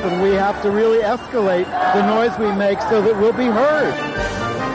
and we have to really escalate the noise we make so that we'll be heard.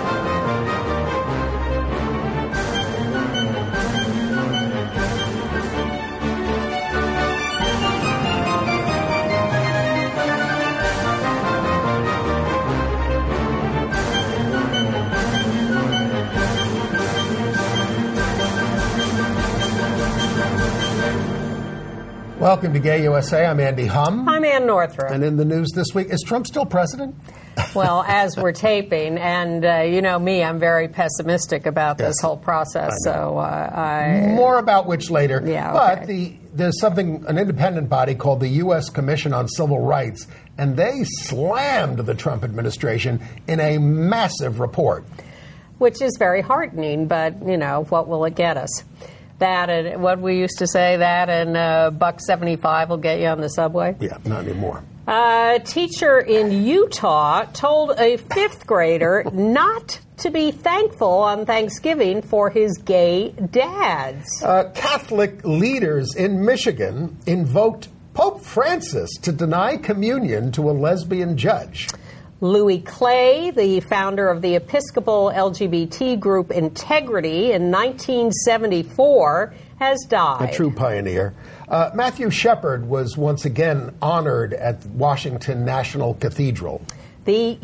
Welcome to Gay USA. I'm Andy Humm. I'm Ann Northrup. And in the news this week, is Trump still president? Well, as we're taping, and you know me, I'm very pessimistic about this whole process. So more about which later. Yeah, okay. But there's an independent body called the U.S. Commission on Civil Rights, and they slammed the Trump administration in a massive report. Which is very heartening, but, you know, what will it get us? That and what we used to say, that and $1.75 will get you on the subway. Yeah, not anymore. A teacher in Utah told a fifth grader not to be thankful on Thanksgiving for his gay dads. Catholic leaders in Michigan invoked Pope Francis to deny communion to a lesbian judge. Louis Clay, the founder of the Episcopal LGBT group Integrity in 1974, has died. A true pioneer. Matthew Shepard was once again honored at Washington National Cathedral. The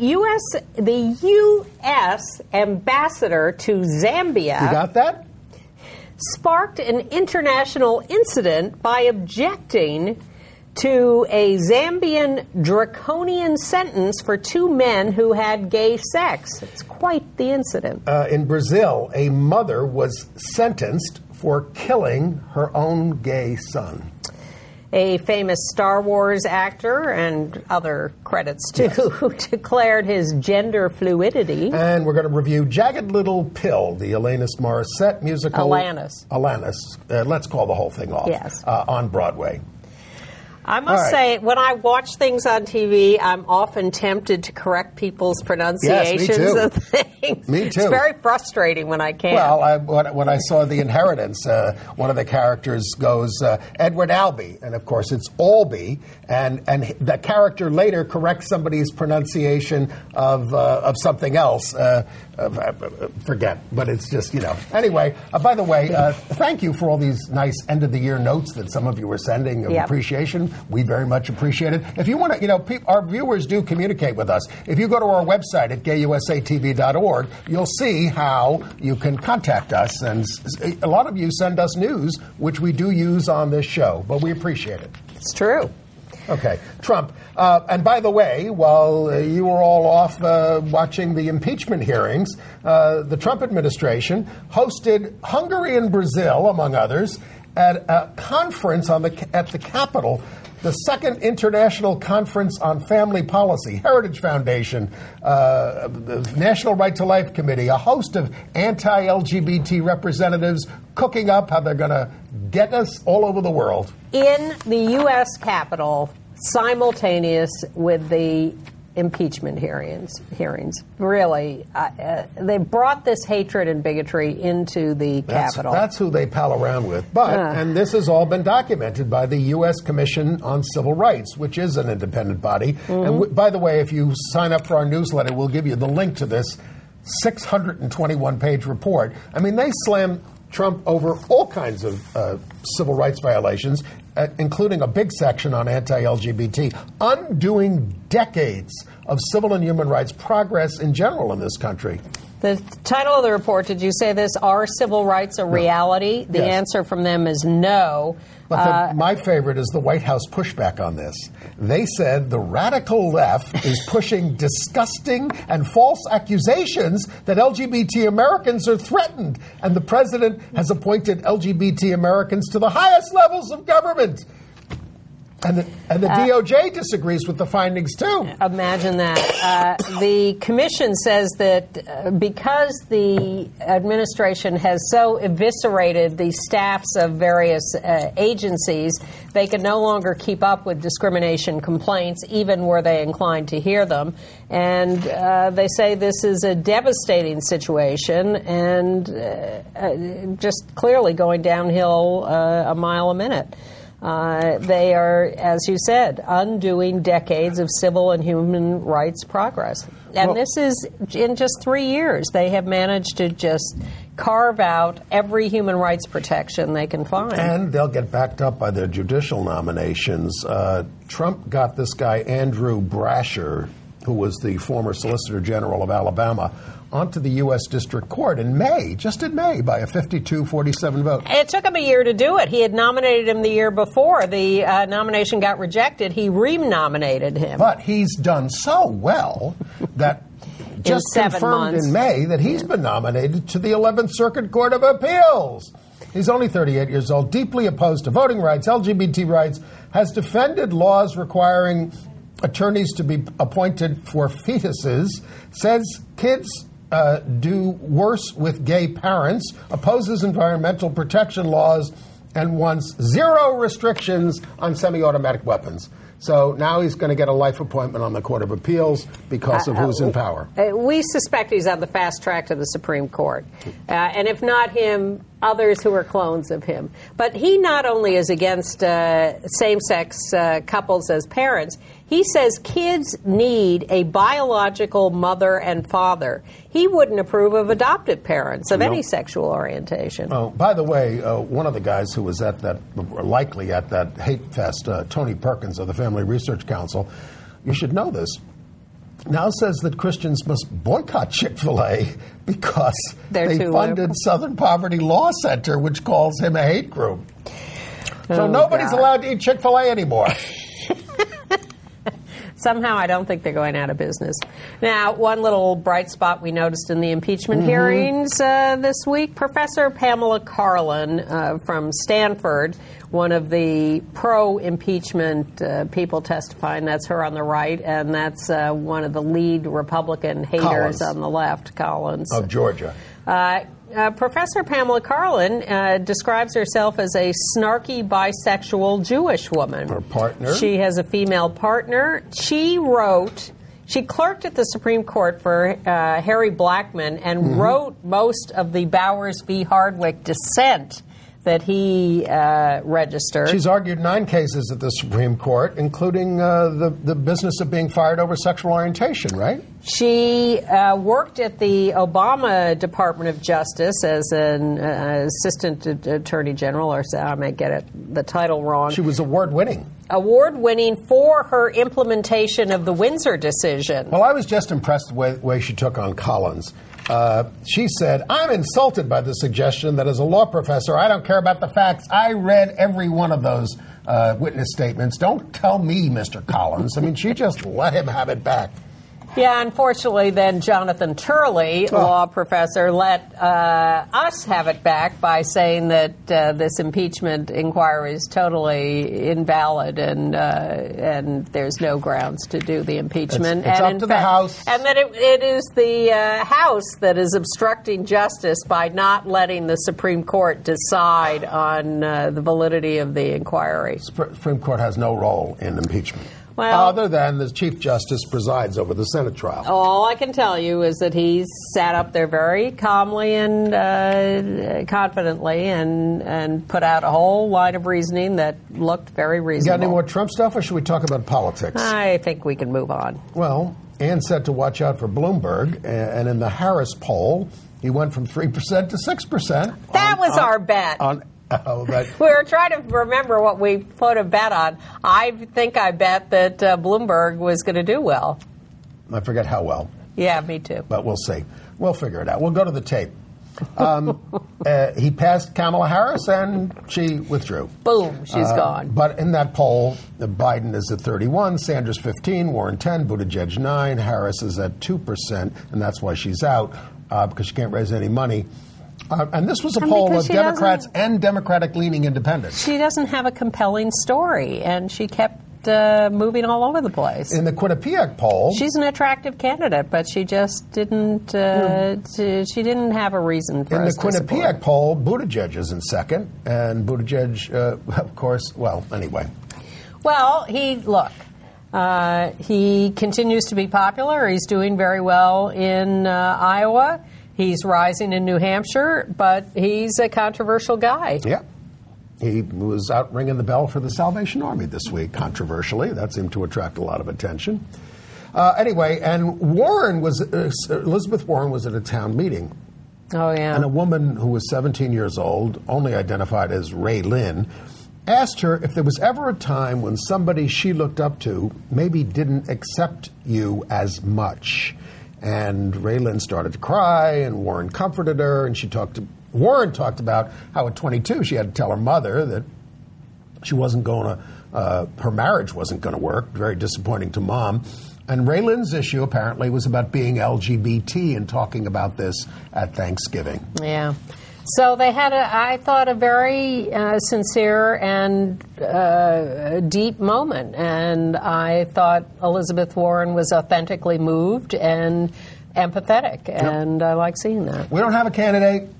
U.S. ambassador to Zambia. You got that? Sparked an international incident by objecting to a Zambian draconian sentence for two men who had gay sex. It's quite the incident. In Brazil, a mother was sentenced for killing her own gay son. A famous Star Wars actor, and other credits too, who declared his gender fluidity. And we're going to review Jagged Little Pill, the Alanis Morissette musical. Alanis. Let's call the whole thing off. Yes. On Broadway. I must say, when I watch things on TV, I'm often tempted to correct people's pronunciations of things. Me too. It's very frustrating when I can't. Well, when I saw The Inheritance, one of the characters goes, Edward Albee, and of course it's Albee, and the character later corrects somebody's pronunciation of something else. Forget, but it's just, you know. Anyway, by the way, thank you for all these nice end-of-the-year notes that some of you were sending of appreciation. We very much appreciate it. If you want to, you know, our viewers do communicate with us. If you go to our website at gayusatv.org, you'll see how you can contact us. And a lot of you send us news, which we do use on this show, but we appreciate it. It's true. Okay, Trump. And by the way, while you were all off watching the impeachment hearings, the Trump administration hosted Hungary and Brazil, among others, at a conference at the Capitol, the Second International Conference on Family Policy, Heritage Foundation, the National Right to Life Committee, a host of anti-LGBT representatives cooking up how they're going to get us all over the world. In the U.S. Capitol, simultaneous with the impeachment hearings. Really, they brought this hatred and bigotry into the Capitol. That's who they pal around with. But, and this has all been documented by the U.S. Commission on Civil Rights, which is an independent body. Mm-hmm. And by the way, if you sign up for our newsletter, we'll give you the link to this 621-page report. I mean, they slam Trump over all kinds of civil rights violations, including a big section on anti-LGBT, undoing decades of civil and human rights progress in general in this country. The title of the report, did you say this, Are Civil Rights a Reality? The answer from them is no. But my favorite is the White House pushback on this. They said the radical left is pushing disgusting and false accusations that LGBT Americans are threatened, and the president has appointed LGBT Americans to the highest levels of government. And the DOJ disagrees with the findings, too. Imagine that. The commission says that because the administration has so eviscerated the staffs of various agencies, they can no longer keep up with discrimination complaints, even were they inclined to hear them. And they say this is a devastating situation and just clearly going downhill a mile a minute. They are, as you said, undoing decades of civil and human rights progress. And this is in just 3 years. They have managed to just carve out every human rights protection they can find. And they'll get backed up by their judicial nominations. Trump got this guy, Andrew Brasher, who was the former Solicitor General of Alabama, onto the U.S. District Court in May, just in May, by a 52-47 vote. It took him a year to do it. He had nominated him the year before. The nomination got rejected. He re-nominated him. But he's done so well that just confirmed in May that he's been nominated to the 11th Circuit Court of Appeals. He's only 38 years old, deeply opposed to voting rights, LGBT rights, has defended laws requiring attorneys to be appointed for fetuses, says kids do worse with gay parents, opposes environmental protection laws, and wants zero restrictions on semi-automatic weapons. So now he's going to get a life appointment on the Court of Appeals because of who's in power. We suspect he's on the fast track to the Supreme Court. And if not him, others who are clones of him. But he not only is against same-sex couples as parents, he says kids need a biological mother and father. He wouldn't approve of adoptive parents of any sexual orientation. Oh, by the way, one of the guys who was likely at that hate fest, Tony Perkins of the Family Research Council, you should know this, now says that Christians must boycott Chick-fil-A because they funded Southern Poverty Law Center, which calls him a hate group. So nobody's allowed to eat Chick-fil-A anymore. Somehow I don't think they're going out of business. Now, one little bright spot we noticed in the impeachment hearings this week, Professor Pamela Karlan from Stanford, one of the pro-impeachment people testifying, that's her on the right, and that's one of the lead Republican haters on the left, Collins. Of Georgia. Professor Pamela Karlan describes herself as a snarky bisexual Jewish woman. Her partner? She has a female partner. She clerked at the Supreme Court for Harry Blackmun and wrote most of the Bowers v. Hardwick dissent that he registered. She's argued 9 cases at the Supreme Court, including the business of being fired over sexual orientation, right? She worked at the Obama Department of Justice as an assistant attorney general, or I may get the title wrong. She was award-winning. Award-winning for her implementation of the Windsor decision. Well, I was just impressed with the way she took on Collins. She said, I'm insulted by the suggestion that as a law professor, I don't care about the facts. I read every one of those witness statements. Don't tell me, Mr. Collins. I mean, she just let him have it back. Yeah, unfortunately, then Jonathan Turley, law professor, let us have it back by saying that this impeachment inquiry is totally invalid and there's no grounds to do the impeachment. It's up to the House. And that it is the House that is obstructing justice by not letting the Supreme Court decide on the validity of the inquiry. Supreme Court has no role in impeachment. Well, other than the Chief Justice presides over the Senate trial. All I can tell you is that he sat up there very calmly and confidently and put out a whole line of reasoning that looked very reasonable. You got any more Trump stuff, or should we talk about politics? I think we can move on. Well, Ann said to watch out for Bloomberg, and in the Harris poll, he went from 3% to 6%. That was our bet. We were trying to remember what we put a bet on. I think I bet that Bloomberg was going to do well. I forget how well. Yeah, me too. But we'll see. We'll figure it out. We'll go to the tape. He passed Kamala Harris, and she withdrew. Boom, she's gone. But in that poll, Biden is at 31, Sanders 15, Warren 10, Buttigieg 9, Harris is at 2%, and that's why she's out, because she can't raise any money. And this was a poll of Democrats and Democratic-leaning independents. She doesn't have a compelling story, and she kept moving all over the place. In the Quinnipiac poll, she's an attractive candidate, but she just didn't. She didn't have a reason for us to support. In the Quinnipiac poll, Buttigieg is in second, and Buttigieg, of course. Well, anyway. Well, he continues to be popular. He's doing very well in Iowa. He's rising in New Hampshire, but he's a controversial guy. Yeah. He was out ringing the bell for the Salvation Army this week, controversially. That seemed to attract a lot of attention. Anyway, and Elizabeth Warren was at a town meeting. Oh, yeah. And a woman who was 17 years old, only identified as Ray Lynn, asked her if there was ever a time when somebody she looked up to maybe didn't accept you as much. And Ray Lynn started to cry, and Warren comforted her, and Warren talked about how at 22 she had to tell her mother that she wasn't going to, her marriage wasn't going to work, very disappointing to Mom. And Ray Lynn's issue apparently was about being LGBT and talking about this at Thanksgiving. Yeah. So they had, I thought, a very sincere and deep moment. And I thought Elizabeth Warren was authentically moved and empathetic. And I like seeing that. We don't have a candidate.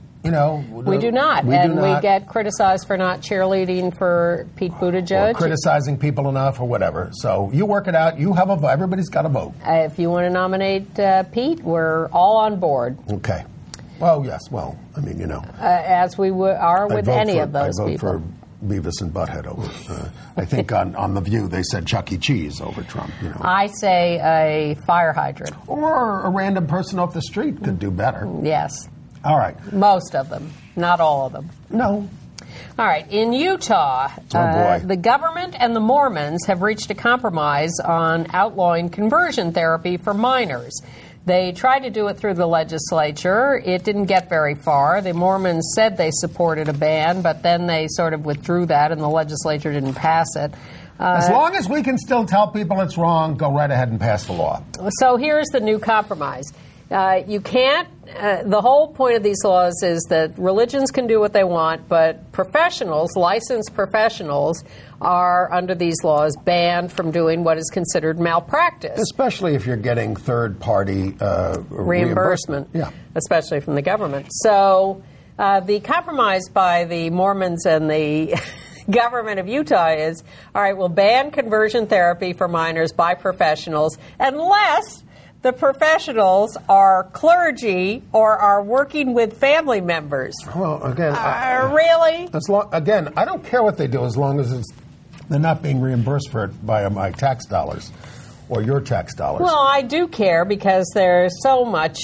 We do not. We get criticized for not cheerleading for Pete Buttigieg. Or criticizing people enough or whatever. So you work it out. You have a vote. Everybody's got a vote. If you want to nominate Pete, we're all on board. Okay. Well, yes. Well, I mean, as we are with any of those people. I vote for Beavis and Butthead over. I think on The View they said Chuck E. Cheese over Trump. I say a fire hydrant. Or a random person off the street could do better. Yes. All right. Most of them, not all of them. No. All right. In Utah, the government and the Mormons have reached a compromise on outlawing conversion therapy for minors. They tried to do it through the legislature. It didn't get very far. The Mormons said they supported a ban, but then they sort of withdrew that, and the legislature didn't pass it. As long as we can still tell people it's wrong, go right ahead and pass the law. So here's the new compromise. You can't, the whole point of these laws is that religions can do what they want, but professionals, licensed professionals, are, under these laws, banned from doing what is considered malpractice. Especially if you're getting third-party reimbursement. Yeah. Especially from the government. So the compromise by the Mormons and the government of Utah is, all right, we'll ban conversion therapy for minors by professionals unless the professionals are clergy or are working with family members. Well, again, really? Again, I don't care what they do as long as they're not being reimbursed for it by my tax dollars or your tax dollars. Well, I do care because there's so much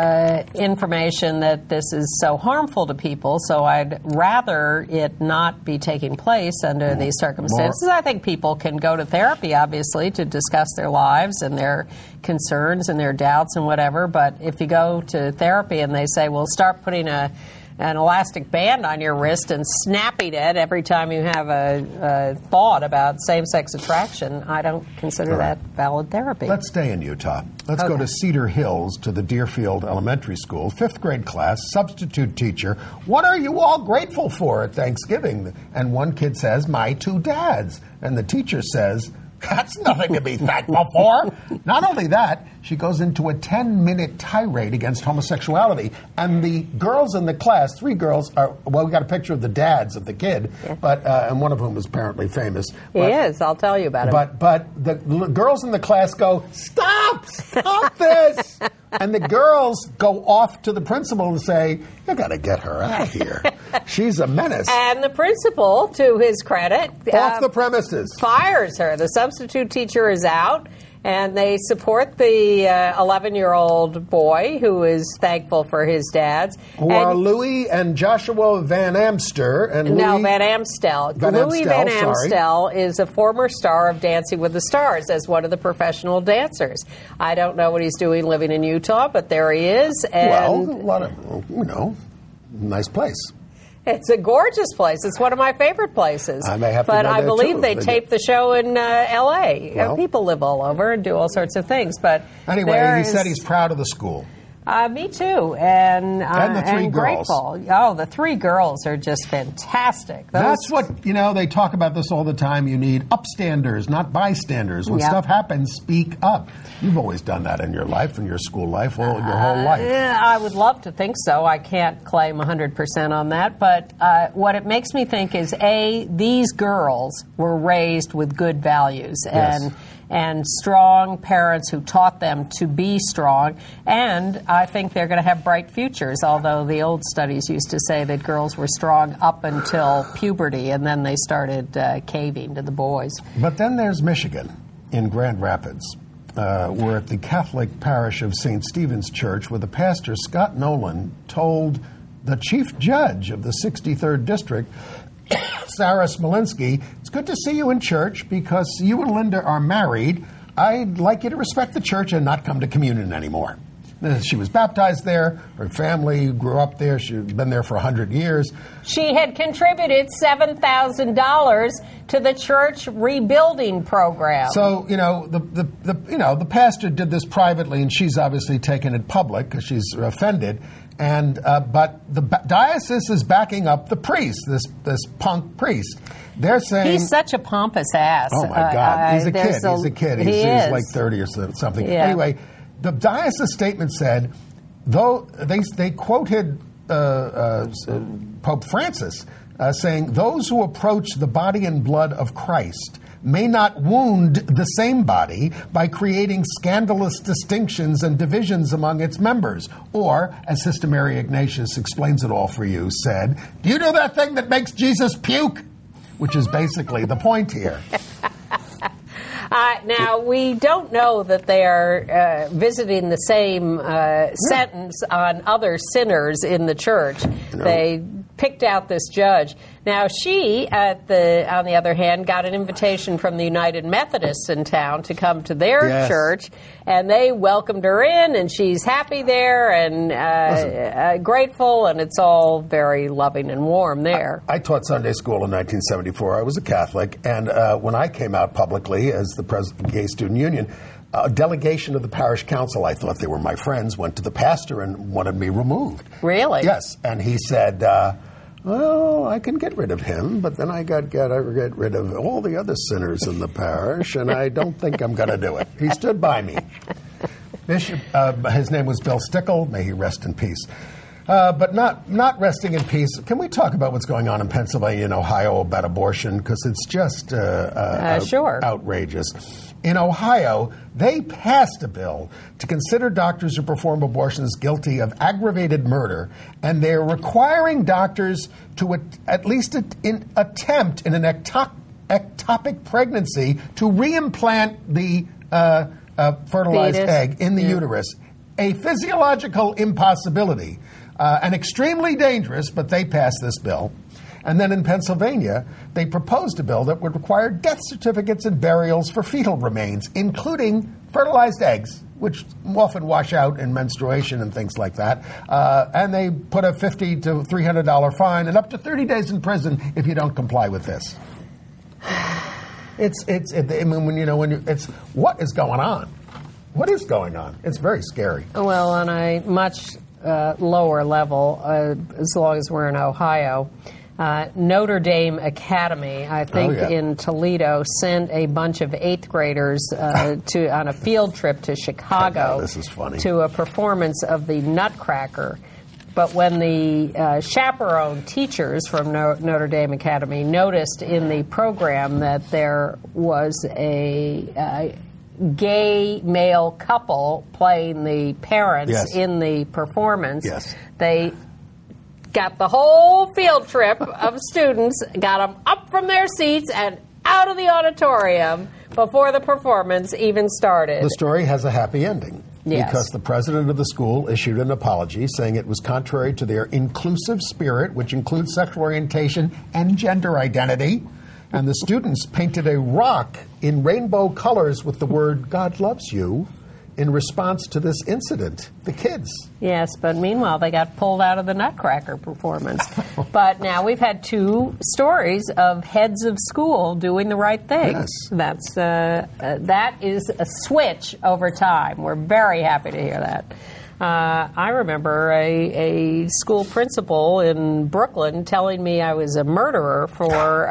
information that this is so harmful to people, so I'd rather it not be taking place under these circumstances. I think people can go to therapy, obviously, to discuss their lives and their concerns and their doubts and whatever, but if you go to therapy and they say, well, start putting an elastic band on your wrist and snapping it every time you have a thought about same-sex attraction, I don't consider that valid therapy. Let's stay in Utah. Let's go to Cedar Hills, to the Deerfield Elementary School, 5th grade class, substitute teacher. What are you all grateful for at Thanksgiving? And one kid says, my 2 dads. And the teacher says, that's nothing to be thankful for. Not only that, she goes into a 10-minute tirade against homosexuality. And the girls in the class, 3 girls, we got a picture of the dads of the kid, but and one of whom is apparently famous. He is. I'll tell you about him. But the girls in the class go, stop this. And the girls go off to the principal and say, you got to get her out of here. She's a menace. And the principal, to his credit, off the premises, fires her. The substitute teacher is out. And they support the 11-year-old boy who is thankful for his dads. Who are Louis and Joshua Van Amster. Van Amstel. Louis Van Amstel is a former star of Dancing with the Stars as one of the professional dancers. I don't know what he's doing living in Utah, but there he is. And a lot of, nice place. It's a gorgeous place. It's one of my favorite places. I may have to but go I there believe too, they taped the show in L.A. Well, people live all over and do all sorts of things. But anyway, he said he's proud of the school. Me too, and the 3 and girls. Grateful. Oh, the 3 girls are just fantastic. That's what they talk about this all the time. You need upstanders, not bystanders. When stuff happens, speak up. You've always done that in your life, in your school life, your whole life. I would love to think so. I can't claim 100% on that, but what it makes me think is, A, these girls were raised with good values, and and strong parents who taught them to be strong. And I think they're going to have bright futures, although the old studies used to say that girls were strong up until puberty, and then they started caving to the boys. But then there's Michigan in Grand Rapids. We're at the Catholic parish of St. Stephen's Church, where the pastor, Scott Nolan, told the chief judge of the 63rd District, Sarah Smolinski, it's good to see you in church because you and Linda are married. I'd like you to respect the church and not come to communion anymore. She was baptized there. Her family grew up there. She'd been there for 100 years. She had contributed $7,000 to the church rebuilding program. So, the pastor did this privately, and she's obviously taken it public because she's offended. And but the diocese is backing up the priest, this punk priest. They're saying he's such a pompous ass. Oh my God, he's a kid. He's like 30 or something. Yeah. Anyway, the diocese statement said, though they quoted Pope Francis saying, "Those who approach the body and blood of Christ may not wound the same body by creating scandalous distinctions and divisions among its members." Or, as Sister Mary Ignatius explains it all for you, said, "Do you know that thing that makes Jesus puke?" Which is basically the point here. Now, we don't know that they are visiting the same sentence on other sinners in the church. No. They picked out this judge. Now, she, on the other hand, got an invitation from the United Methodists in town to come to their church, and they welcomed her in, and she's happy there and grateful, and it's all very loving and warm there. I taught Sunday school in 1974. I was a Catholic, and when I came out publicly as the president of the Gay Student Union, a delegation of the parish council, I thought they were my friends, went to the pastor and wanted me removed. Really? Yes, and he said, well, I can get rid of him, but then I got get rid of all the other sinners in the parish, and I don't think I'm going to do it. He stood by me. Bishop, his name was Bill Stickle. May he rest in peace. But not resting in peace. Can we talk about what's going on in Pennsylvania and Ohio about abortion? Because it's just sure. outrageous. In Ohio, they passed a bill to consider doctors who perform abortions guilty of aggravated murder, and they're requiring doctors to at least attempt in an ectopic pregnancy to reimplant the fertilized egg in the uterus. A physiological impossibility, and extremely dangerous, but they passed this bill. And then in Pennsylvania, they proposed a bill that would require death certificates and burials for fetal remains, including fertilized eggs, which often wash out in menstruation and things like that. And they put a $50 to $300 fine and up to 30 days in prison if you don't comply with this. What is going on? What is going on? It's very scary. Well, on a much lower level, as long as we're in Ohio, Notre Dame Academy, I think, in Toledo, sent a bunch of 8th graders on a field trip to Chicago. This is funny. To a performance of the Nutcracker. But when the chaperone teachers from Notre Dame Academy noticed in the program that there was a gay male couple playing the parents in the performance, they got the whole field trip of students, got them up from their seats and out of the auditorium before the performance even started. The story has a happy ending. Yes. Because the president of the school issued an apology saying it was contrary to their inclusive spirit, which includes sexual orientation and gender identity. And the students painted a rock in rainbow colors with the word "God loves you" in response to this incident. The kids. Yes, but meanwhile, they got pulled out of the Nutcracker performance. But now we've had 2 stories of heads of school doing the right thing. Yes. That is a switch over time. We're very happy to hear that. I remember a school principal in Brooklyn telling me I was a murderer for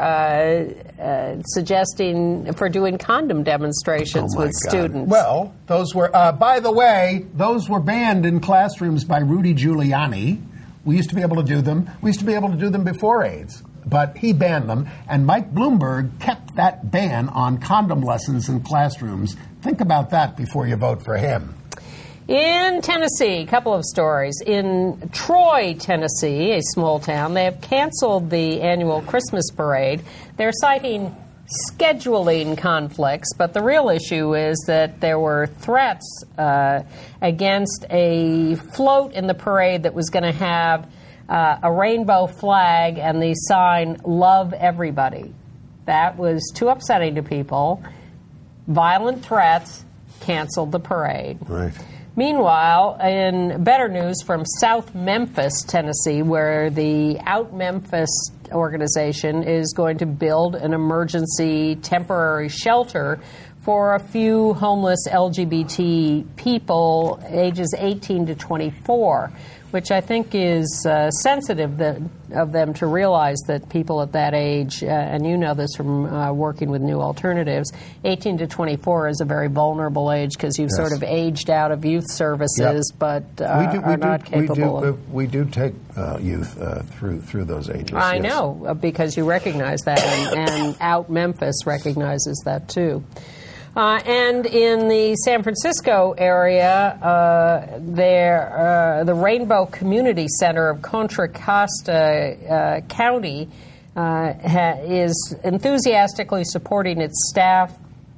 doing condom demonstrations with students. Well, those were, by the way, those were banned in classrooms by Rudy Giuliani. We used to be able to do them. We used to be able to do them before AIDS. but he banned them, and Mike Bloomberg kept that ban on condom lessons in classrooms. Think about that before you vote for him. In Tennessee, a couple of stories. In Troy, Tennessee, a small town, they have canceled the annual Christmas parade. They're citing scheduling conflicts, but the real issue is that there were threats against a float in the parade that was going to have a rainbow flag and the sign, "Love Everybody." That was too upsetting to people. Violent threats canceled the parade. Right. Meanwhile, in better news from South Memphis, Tennessee, where the Out Memphis organization is going to build an emergency temporary shelter for a few homeless LGBT people ages 18 to 24, which I think is sensitive of them to realize that people at that age, and you know this from working with New Alternatives, 18 to 24 is a very vulnerable age because you've sort of aged out of youth services, but are not capable of... We do take youth through those ages. I know, because you recognize that, and Out Memphis recognizes that too. And in the San Francisco area, the Rainbow Community Center of Contra Costa County is enthusiastically supporting its staff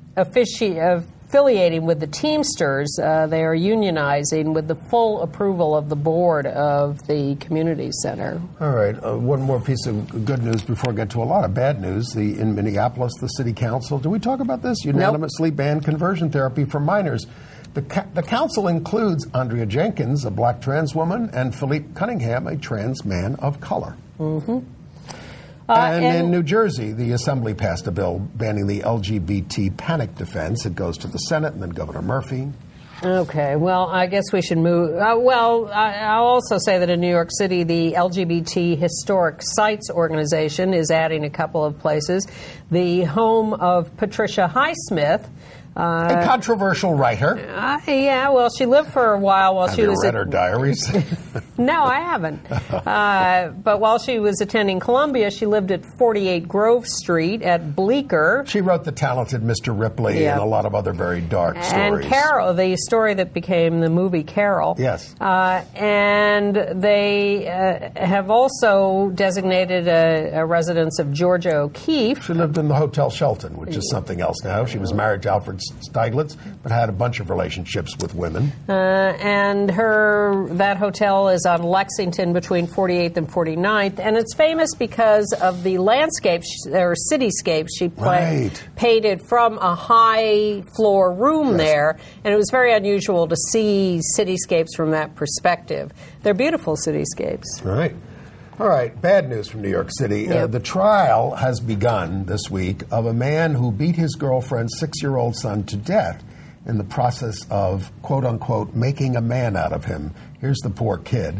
affiliating with the Teamsters. They are unionizing with the full approval of the board of the community center. All right. One more piece of good news before I get to a lot of bad news. In Minneapolis, the city council, did we talk about this? Unanimously banned conversion therapy for minors. The council includes Andrea Jenkins, a black trans woman, and Philippe Cunningham, a trans man of color. Mm-hmm. And in New Jersey, the Assembly passed a bill banning the LGBT panic defense. It goes to the Senate and then Governor Murphy. Okay, well, I guess we should move. I'll also say that in New York City, the LGBT Historic Sites Organization is adding a couple of places. The home of Patricia Highsmith. A controversial writer. Yeah, well, she lived for a while she was... Have you read her diaries? No, I haven't. But while she was attending Columbia, she lived at 48 Grove Street at Bleecker. She wrote The Talented Mr. Ripley and a lot of other very dark stories. And Carol, the story that became the movie Carol. Yes. And they have also designated a residence of Georgia O'Keeffe. She lived in the Hotel Shelton, which is something else now. She was married to Alfred Stieglitz, but had a bunch of relationships with women. And that hotel is on Lexington between 48th and 49th, and it's famous because of the landscapes or cityscapes she painted from a high floor room there, and it was very unusual to see cityscapes from that perspective. They're beautiful cityscapes. Right. All right, bad news from New York City. The trial has begun this week of a man who beat his girlfriend's 6-year-old son to death in the process of, quote-unquote, making a man out of him. Here's the poor kid.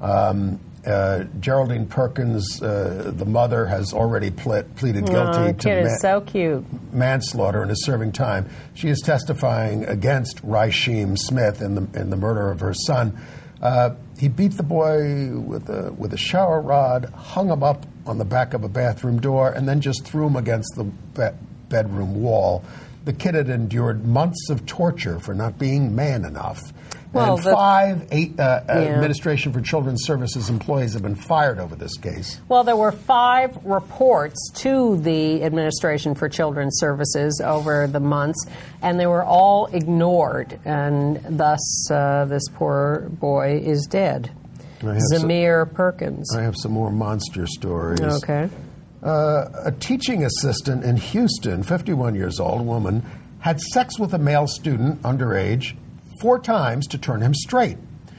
Geraldine Perkins, the mother, has already pleaded guilty to manslaughter and is serving time. She is testifying against Raisheem Smith in the murder of her son. He beat the boy with a shower rod, hung him up on the back of a bathroom door, and then just threw him against the bedroom wall. The kid had endured months of torture for not being man enough. Well, and 5 Administration for Children's Services employees have been fired over this case. Well, there were 5 reports to the Administration for Children's Services over the months, and they were all ignored, and thus this poor boy is dead. Zamir Perkins. I have some more monster stories. Okay. A teaching assistant in Houston, 51 years old, woman, had sex with a male student underage 4 times to turn him straight.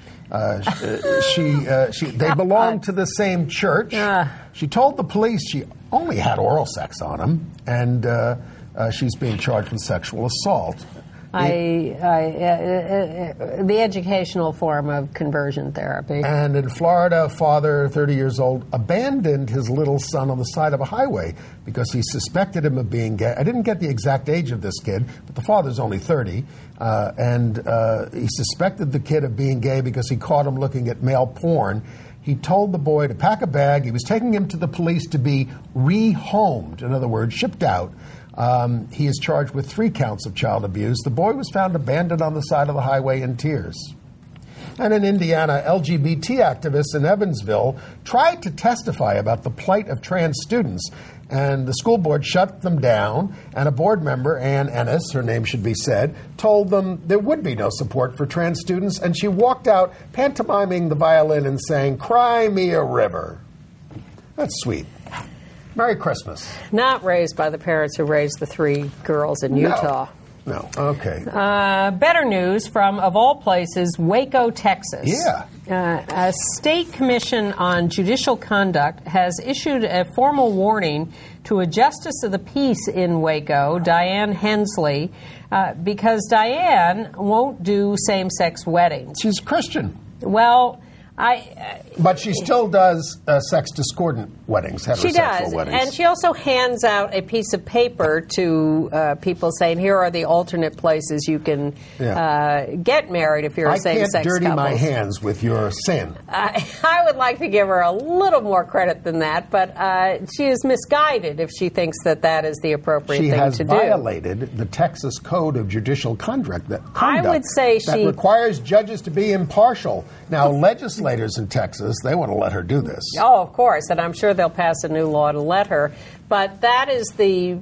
They belonged to the same church. She told the police she only had oral sex on him, and she's being charged with sexual assault. The educational form of conversion therapy. And in Florida, a father, 30 years old, abandoned his little son on the side of a highway because he suspected him of being gay. I didn't get the exact age of this kid, but the father's only 30. And he suspected the kid of being gay because he caught him looking at male porn. He told the boy to pack a bag. He was taking him to the police to be rehomed, in other words, shipped out. He is charged with 3 counts of child abuse. The boy was found abandoned on the side of the highway in tears. And in Indiana, LGBT activists in Evansville tried to testify about the plight of trans students, and the school board shut them down, and a board member, Ann Ennis, her name should be said, told them there would be no support for trans students, and she walked out pantomiming the violin and saying, "Cry me a river." That's sweet. Merry Christmas. Not raised by the parents who raised the 3 girls in Utah. No. Okay. Better news from, of all places, Waco, Texas. Yeah. A state commission on judicial conduct has issued a formal warning to a justice of the peace in Waco, Diane Hensley, because Diane won't do same-sex weddings. She's Christian. Well, but she still does sex discordant weddings, heterosexual she does, weddings. and she also hands out a piece of paper to people saying, here are the alternate places you can get married if you're a same-sex couple. I can't dirty my hands with your sin. I would like to give her a little more credit than that, but she is misguided if she thinks that that is the appropriate thing to do. She has violated the Texas Code of Judicial Conduct. I would say that requires judges to be impartial. Now, legislators in Texas, they want to let her do this. Oh, of course, and I'm sure they'll pass a new law to let her. But that is the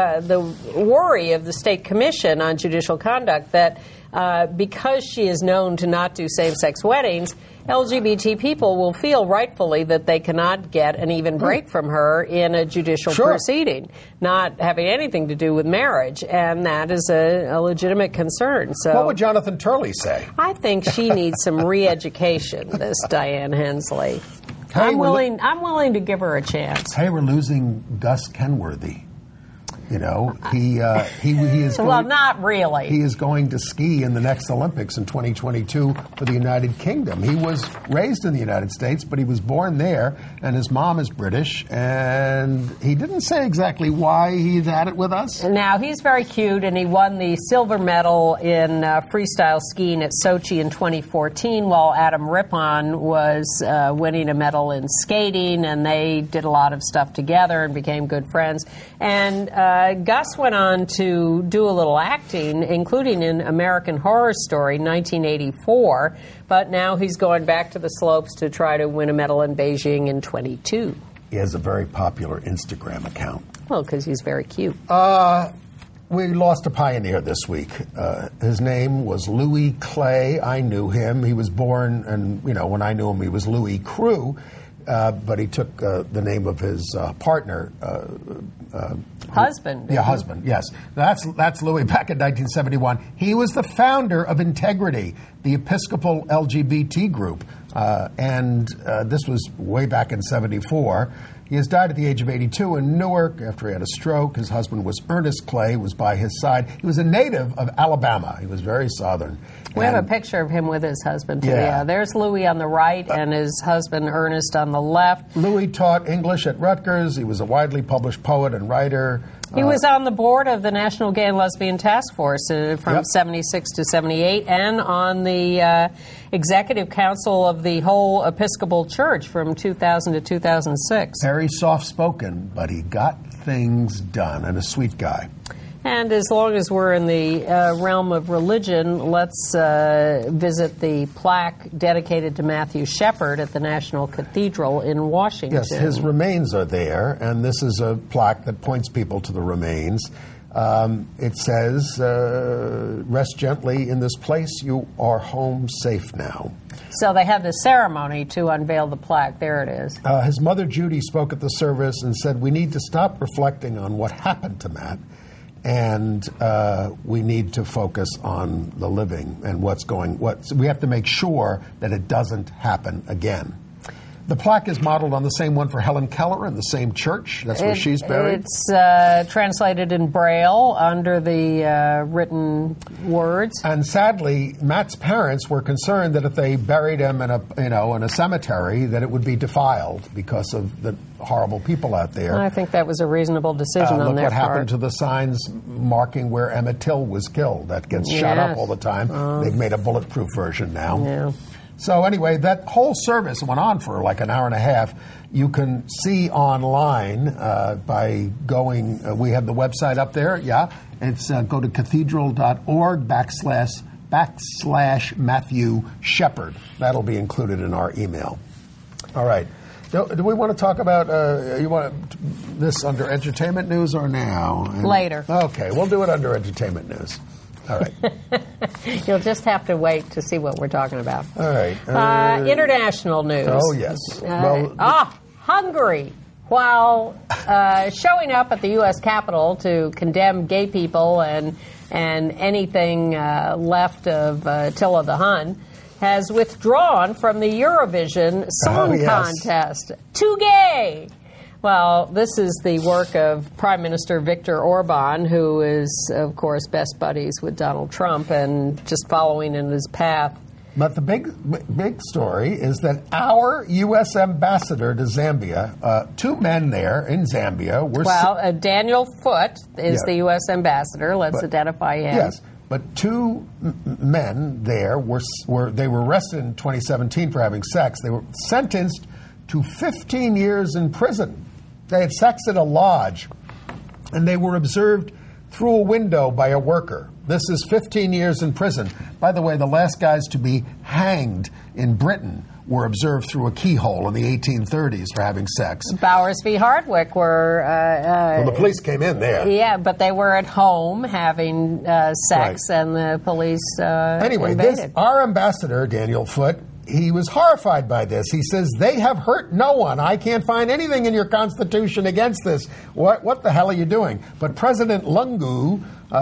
worry of the State Commission on Judicial Conduct, that because she is known to not do same-sex weddings, LGBT people will feel rightfully that they cannot get an even break from her in a judicial proceeding, not having anything to do with marriage, and that is a legitimate concern. So, what would Jonathan Turley say? I think she needs some re-education, this Diane Hensley. Hey, I'm willing to give her a chance. Hey, we're losing Gus Kenworthy. You know, he is going, well, not really. He is going to ski in the next Olympics in 2022 for the United Kingdom. He was raised in the United States, but he was born there, and his mom is British, and he didn't say exactly why he's at it with us. Now, he's very cute, and he won the silver medal in freestyle skiing at Sochi in 2014, while Adam Rippon was winning a medal in skating, and they did a lot of stuff together and became good friends. And Gus went on to do a little acting, including in American Horror Story 1984, but now he's going back to the slopes to try to win a medal in Beijing in 22. He has a very popular Instagram account. Well, because he's very cute. We lost a pioneer this week. His name was Louis Clay. I knew him. He was born, and when I knew him, he was Louis Crew. But he took the name of his partner. Husband. Yeah, husband, yes. That's Louis back in 1971. He was the founder of Integrity, the Episcopal LGBT group. And this was way back in 74. He has died at the age of 82 in Newark after he had a stroke. His husband was Ernest Clay, was by his side. He was a native of Alabama. He was very Southern. We have a picture of him with his husband. Yeah. There's Louis on the right and his husband Ernest on the left. Louis taught English at Rutgers. He was a widely published poet and writer. He was on the board of the National Gay and Lesbian Task Force from 76 to 78 and on the Executive Council of the whole Episcopal Church from 2000 to 2006. Very soft-spoken, but he got things done, and a sweet guy. And as long as we're in the realm of religion, let's visit the plaque dedicated to Matthew Shepard at the National Cathedral in Washington. Yes, his remains are there, and this is a plaque that points people to the remains. It says, rest gently in this place, you are home safe now. So they had the ceremony to unveil the plaque. There it is. His mother, Judy, spoke at the service and said, we need to stop reflecting on what happened to Matt. And we need to focus on the living and we have to make sure that it doesn't happen again. The plaque is modeled on the same one for Helen Keller in the same church. That's where she's buried. It's translated in Braille under the written words. And sadly, Matt's parents were concerned that if they buried him in a cemetery, that it would be defiled because of the horrible people out there. I think that was a reasonable decision on their part. Look what happened to the signs marking where Emmett Till was killed. That gets shot up all the time. They've made a bulletproof version now. Yeah. So anyway, that whole service went on for like an hour and a half. You can see online by going, we have the website up there, yeah. It's go to cathedral.org/Matthew Shepard. That'll be included in our email. All right. Do we want to talk about, you want this under entertainment news or now? Later. Okay, we'll do it under entertainment news. All right. You'll just have to wait to see what we're talking about. All right. International news. Oh, yes. Hungary. While showing up at the U.S. Capitol to condemn gay people and anything left of Attila the Hun, has withdrawn from the Eurovision Song Contest. Too gay! Well, this is the work of Prime Minister Viktor Orban, who is, of course, best buddies with Donald Trump and just following in his path. But the big story is that our U.S. ambassador to Zambia, two men there in Zambia were... Well, Daniel Foote is the U.S. ambassador. Let's identify him. Yes, but two men there were arrested in 2017 for having sex. They were sentenced to 15 years in prison. They had sex at a lodge, and they were observed through a window by a worker. This is 15 years in prison. By the way, the last guys to be hanged in Britain were observed through a keyhole in the 1830s for having sex. Bowers v. Hardwick were... well, the police came in there. Yeah, but they were at home having sex, and the police anyway, invaded. Our ambassador, Daniel Foote, he was horrified by this. He says, they have hurt no one. I can't find anything in your Constitution against this. What the hell are you doing? But President Lungu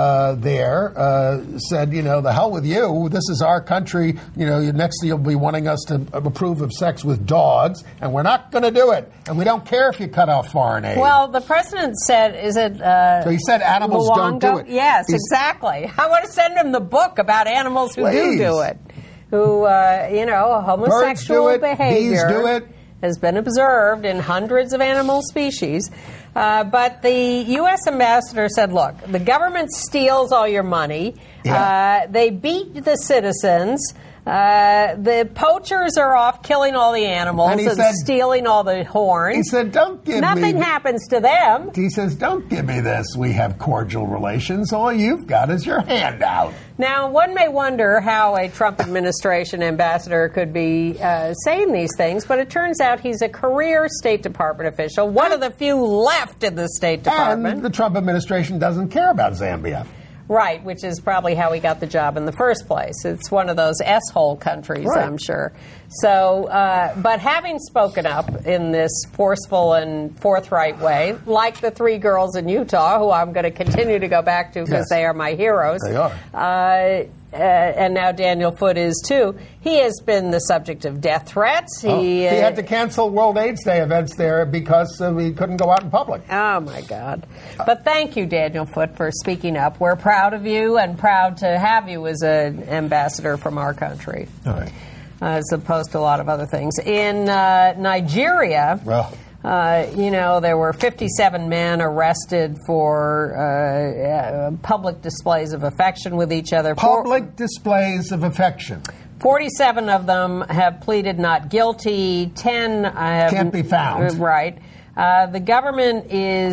said, the hell with you. This is our country. Next you'll be wanting us to approve of sex with dogs, and we're not going to do it. And we don't care if you cut off foreign aid. Well, the president said, so he said animals Luongo? don't do it. Yes, exactly. I want to send him the book about animals who do it. Who, homosexual behavior has been observed in hundreds of animal species. But the U.S. ambassador said, look, the government steals all your money. Yeah. They beat the citizens. The poachers are off killing all the animals and stealing all the horns. He said, don't give Nothing happens to them. He says, don't give me this. We have cordial relations. All you've got is your handout. Now, one may wonder how a Trump administration ambassador could be saying these things, but it turns out he's a career State Department official, one of the few left in the State Department. And the Trump administration doesn't care about Zambia. Right, which is probably how he got the job in the first place. It's one of those S-hole countries, right. I'm sure. So, but having spoken up in this forceful and forthright way, like the three girls in Utah, who I'm going to continue to go back to because they are my heroes. They are. And now Daniel Foote is too. He has been the subject of death threats. He had to cancel World AIDS Day events there because he couldn't go out in public. Oh, my God. But thank you, Daniel Foote, for speaking up. We're proud of you and proud to have you as an ambassador from our country. All right. As opposed to a lot of other things. In Nigeria... Well. there were 57 men arrested for public displays of affection with each other. Public displays of affection. 47 of them have pleaded not guilty. 10 can't be found. Right. The government is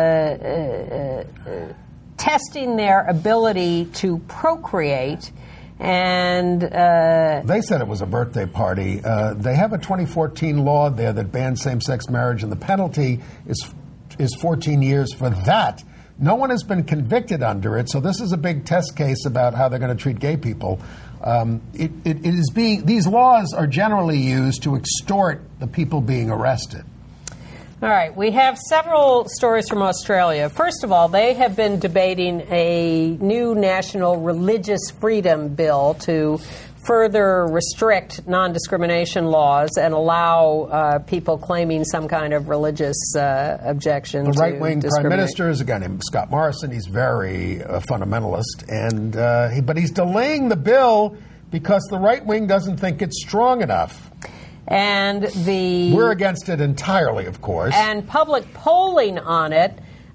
testing their ability to procreate. And they said it was a birthday party. They have a 2014 law there that bans same-sex marriage, and the penalty is 14 years for that. No one has been convicted under it, so this is a big test case about how they're going to treat gay people. These laws are generally used to extort the people being arrested. All right, we have several stories from Australia. First of all, they have been debating a new national religious freedom bill to further restrict non-discrimination laws and allow people claiming some kind of religious objection to discrimination. The right-wing prime minister is a guy named Scott Morrison. He's very fundamentalist, but he's delaying the bill because the right wing doesn't think it's strong enough. And we're against it entirely, of course. And public polling on it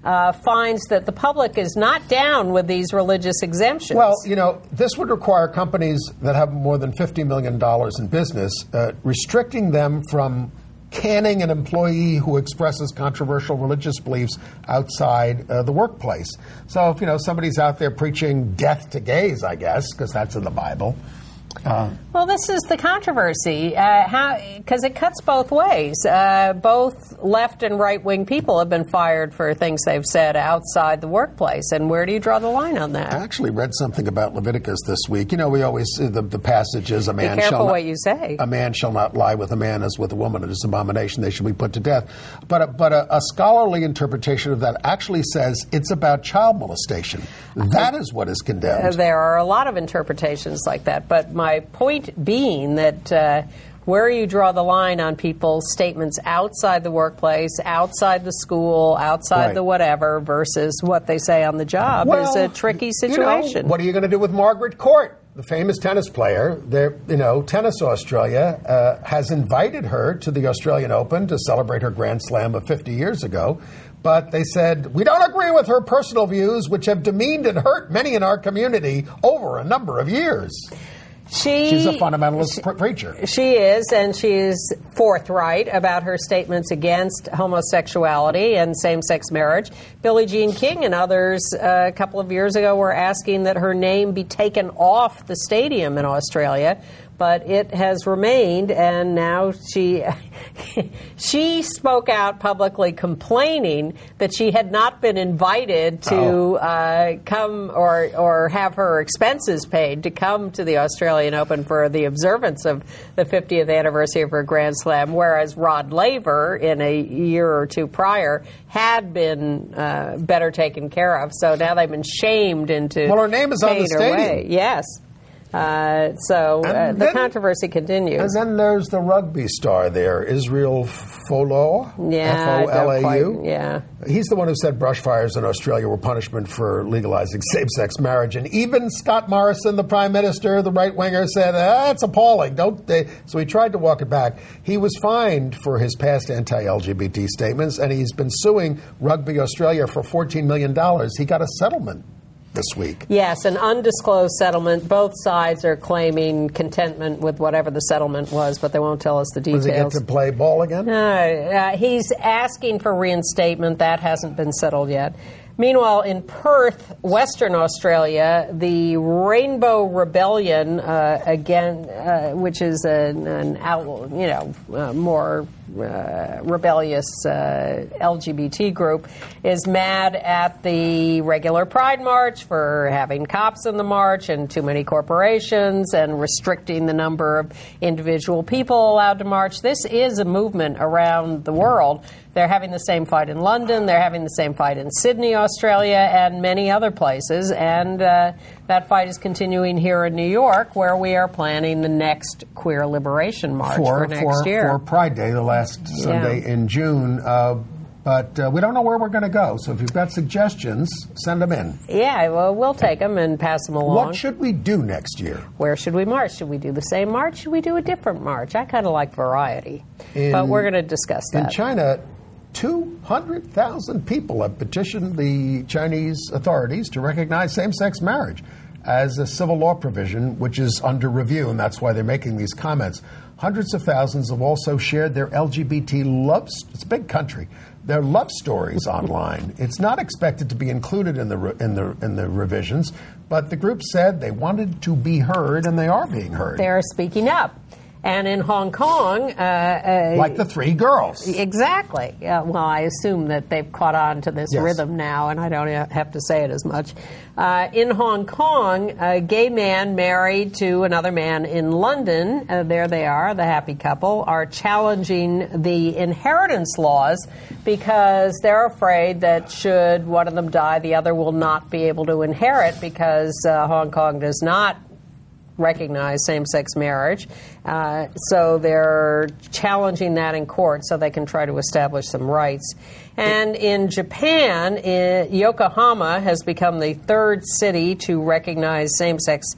finds that the public is not down with these religious exemptions. Well, this would require companies that have more than $50 million in business, restricting them from canning an employee who expresses controversial religious beliefs outside the workplace. So if, somebody's out there preaching death to gays, I guess, because that's in the Bible. Well, this is the controversy, because it cuts both ways. Both left and right-wing people have been fired for things they've said outside the workplace. And where do you draw the line on that? I actually read something about Leviticus this week. We always the passage is a man Be careful shall not, what you say. A man shall not lie with a man as with a woman. It is an abomination. They should be put to death. But a scholarly interpretation of that actually says it's about child molestation. That is what is condemned. There are a lot of interpretations like that. But my point being that where you draw the line on people's statements outside the workplace, outside the school, outside the whatever, versus what they say on the job is a tricky situation. What are you going to do with Margaret Court, the famous tennis player? Tennis Australia has invited her to the Australian Open to celebrate her Grand Slam of 50 years ago. But they said, we don't agree with her personal views, which have demeaned and hurt many in our community over a number of years. She's a fundamentalist preacher. She is, and she's forthright about her statements against homosexuality and same-sex marriage. Billie Jean King and others a couple of years ago were asking that her name be taken off the stadium in Australia, but it has remained, and now she spoke out publicly complaining that she had not been invited to come or have her expenses paid to come to the Australian Open for the observance of the 50th anniversary of her Grand Slam, whereas Rod Laver, in a year or two prior, had been better taken care of. So now they've been shamed into her name is on the stadium. Away. Yes. The controversy continues. And then there's the rugby star there, Israel Folau, F-O-L-A-U. Yeah. He's the one who said brush fires in Australia were punishment for legalizing same-sex marriage. And even Scott Morrison, the Prime Minister, the right-winger, said, that's appalling. So he tried to walk it back. He was fined for his past anti-LGBT statements, and he's been suing Rugby Australia for $14 million. He got a settlement this week. Yes, an undisclosed settlement. Both sides are claiming contentment with whatever the settlement was, but they won't tell us the details. Does he get to play ball again? He's asking for reinstatement. That hasn't been settled yet. Meanwhile, in Perth, Western Australia, the Rainbow Rebellion, which is more rebellious LGBT group, is mad at the regular Pride March for having cops in the march and too many corporations and restricting the number of individual people allowed to march. This is a movement around the world. They're having the same fight in London. They're having the same fight in Sydney, Australia, and many other places. And that fight is continuing here in New York, where we are planning the next Queer Liberation March for next year. For Pride Day, the last Sunday in June. But we don't know where we're going to go. So if you've got suggestions, send them in. Yeah, well, we'll take them and pass them along. What should we do next year? Where should we march? Should we do the same march? Should we do a different march? I kind of like variety. But we're going to discuss that. In China, 200,000 people have petitioned the Chinese authorities to recognize same-sex marriage as a civil law provision, which is under review, and that's why they're making these comments. Hundreds of thousands have also shared their LGBT it's a big country, their love stories online. It's not expected to be included in the revisions, but the group said they wanted to be heard, and they are being heard. They're speaking up. And in Hong Kong... like the three girls. Exactly. Well, I assume that they've caught on to this rhythm now, and I don't have to say it as much. In Hong Kong, a gay man married to another man in London, there they are, the happy couple, are challenging the inheritance laws because they're afraid that should one of them die, the other will not be able to inherit because Hong Kong does not recognize same-sex marriage. So they're challenging that in court so they can try to establish some rights. And in Japan, Yokohama has become the third city to recognize same-sex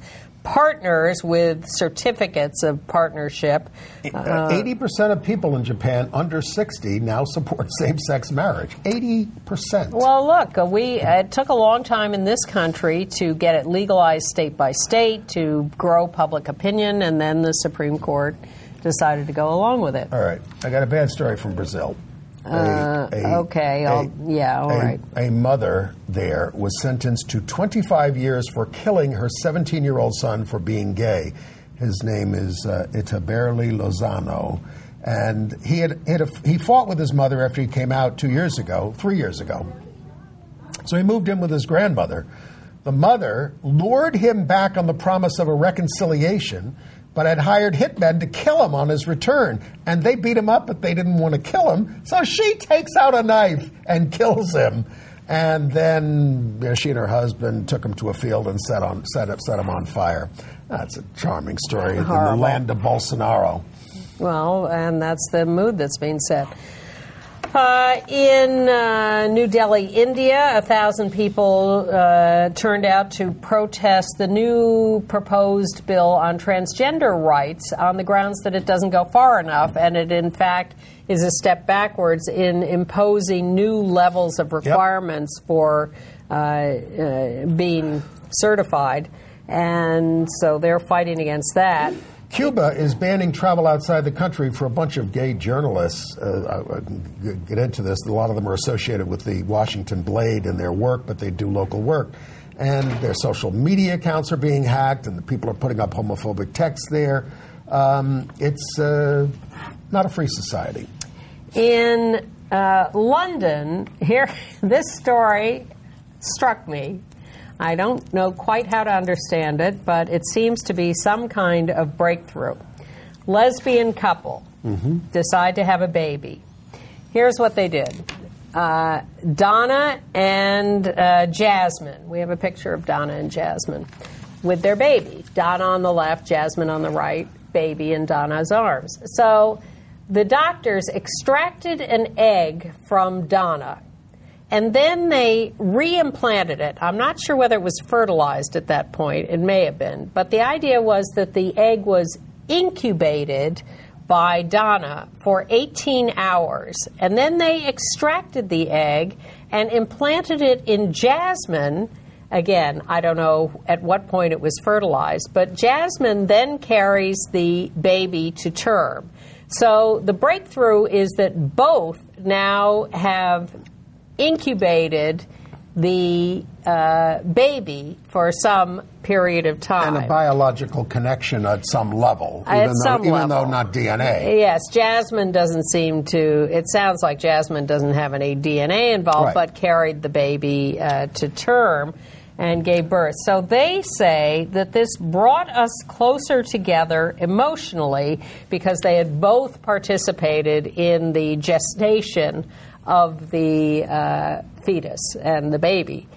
partners with certificates of partnership. 80% of people in Japan under 60 now support same-sex marriage. 80%. Well, look, it took a long time in this country to get it legalized state by state, to grow public opinion, and then the Supreme Court decided to go along with it. All right. I got a bad story from Brazil. All right. A mother there was sentenced to 25 years for killing her 17-year-old son for being gay. His name is Itaberli Lozano. And he fought with his mother after he came out 3 years ago. So he moved in with his grandmother. The mother lured him back on the promise of a reconciliation, but had hired hitmen to kill him on his return. And they beat him up, but they didn't want to kill him. So she takes out a knife and kills him. And then she and her husband took him to a field and set him on fire. That's a charming story. Horrible. In the land of Bolsonaro. Well, and that's the mood that's being set. In New Delhi, India, 1,000 people turned out to protest the new proposed bill on transgender rights on the grounds that it doesn't go far enough, and it, in fact, is a step backwards in imposing new levels of requirements for being certified. And so they're fighting against that. Cuba is banning travel outside the country for a bunch of gay journalists. I'll get into this. A lot of them are associated with the Washington Blade in their work, but they do local work. And their social media accounts are being hacked, and the people are putting up homophobic texts there. It's not a free society. In London, this story struck me. I don't know quite how to understand it, but it seems to be some kind of breakthrough. Lesbian couple decide to have a baby. Here's what they did. Donna and Jasmine. We have a picture of Donna and Jasmine with their baby. Donna on the left, Jasmine on the right, baby in Donna's arms. So the doctors extracted an egg from Donna, and then they re-implanted it. I'm not sure whether it was fertilized at that point. It may have been. But the idea was that the egg was incubated by Donna for 18 hours. And then they extracted the egg and implanted it in Jasmine. Again, I don't know at what point it was fertilized. But Jasmine then carries the baby to term. So the breakthrough is that both now have incubated the baby for some period of time. And a biological connection at some level, even though not DNA. Yes, Jasmine doesn't seem to, it sounds like Jasmine doesn't have any DNA involved, but carried the baby to term and gave birth. So they say that this brought us closer together emotionally because they had both participated in the gestation of the fetus and the baby.